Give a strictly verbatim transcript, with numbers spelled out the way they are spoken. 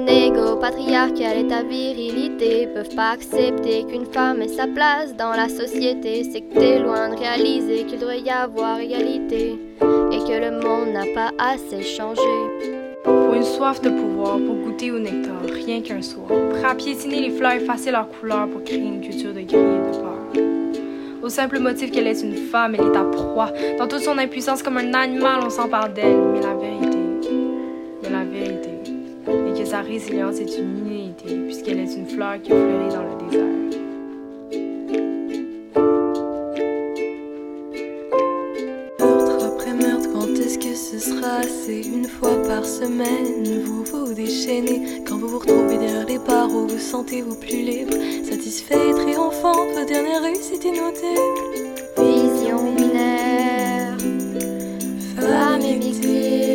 ton ego patriarcal et ta virilité peuvent pas accepter qu'une femme ait sa place dans la société. C'est que t'es loin de réaliser qu'il devrait y avoir égalité et que le monde n'a pas assez changé. Pour une soif de pouvoir, pour goûter au nectar, rien qu'un soir. Prêt à piétiner les fleurs, effacer leurs couleurs pour créer une culture de grille et de peur. Au simple motif qu'elle est une femme, elle est ta proie. Dans toute son impuissance, comme un animal, on s'empare d'elle. Mais la vérité, mais la vérité, est que sa résilience est une immunité, puisqu'elle est une fleur qui fleurit dans le désert. Est-ce que ce sera assez une fois par semaine? Vous vous déchaînez quand vous vous retrouvez derrière les barreaux. Vous sentez-vous plus libre, satisfait et triomphant. Votre dernière réussite inaudible. Vision binaire, femme et victime.